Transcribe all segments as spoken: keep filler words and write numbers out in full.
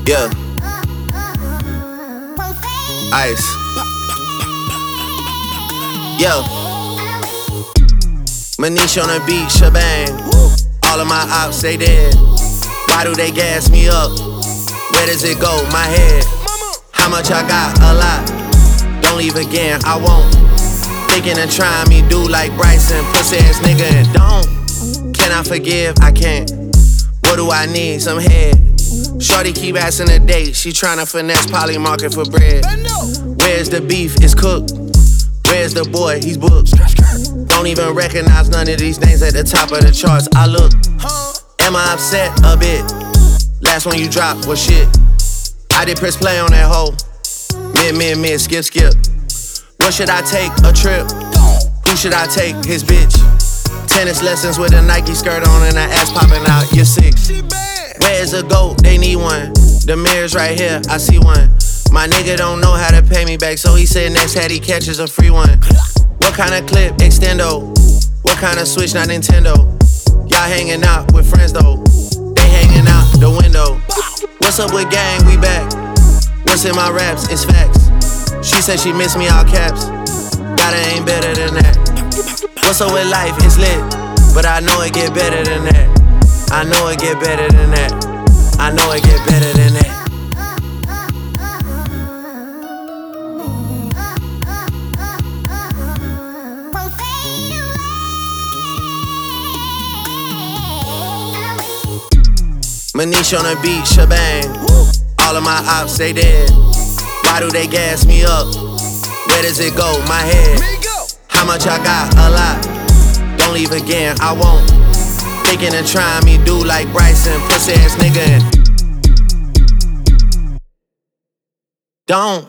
Yeah. Ice. Yo. Manish on the beat, shebang. All of my ops, they dead. Why do they gas me up? Where does it go? My head. How much I got? A lot. Don't leave again, I won't. Thinking of trying me, do like Bryson, pussy ass nigga, and don't. Can I forgive? I can't. What do I need? Some head. Shorty keep asking a date. She tryna finesse Poly Market for bread. Where's the beef? It's cooked. Where's the boy? He's booked. Don't even recognize none of these names at the top of the charts. I look. Am I upset? A bit. Last one you dropped was shit. I did press play on that hoe. Mid, mid, mid, skip, skip. What should I take? A trip? Who should I take? His bitch. Tennis lessons with a Nike skirt on and her ass popping out. You're sick. Where's the goat? They need one. The mirror's right here. I see one. My nigga don't know how to pay me back, so he said next hat he catches a free one. What kind of clip? Extendo. What kind of switch? Not Nintendo. Y'all hanging out with friends though. They hanging out the window. What's up with gang? We back. What's in my raps? It's facts. She said she miss me, all caps. Gotta ain't better than that. What's up with life? It's lit. But I know it get better than that. I know it get better than that. I know it get better than that. Manish on the beat, shebang. All of my ops, they dead. Why do they gas me up? Where does it go? My head. How much I got? A lot. Don't leave again, I won't. Thinking of trying me, do like Bryson, pussy ass nigga, and don't.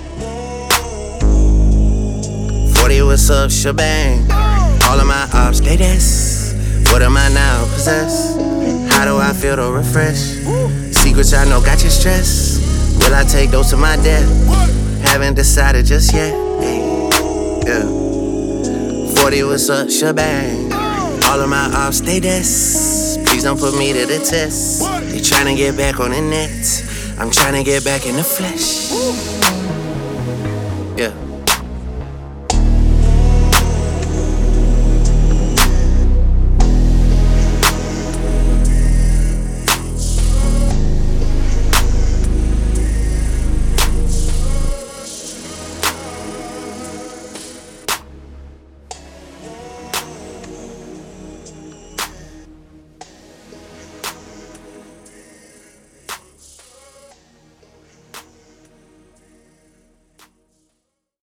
forty, what's up, shebang. All of my ops, they this. What am I now, possess? How do I feel to refresh? Secrets I know got you stressed. Will I take those to my death? Haven't decided just yet. Hey, yeah. forty, what's up, shebang. All of my ops, they this. Please don't put me to the test. They tryna get back on the net. I'm tryna get back in the flesh.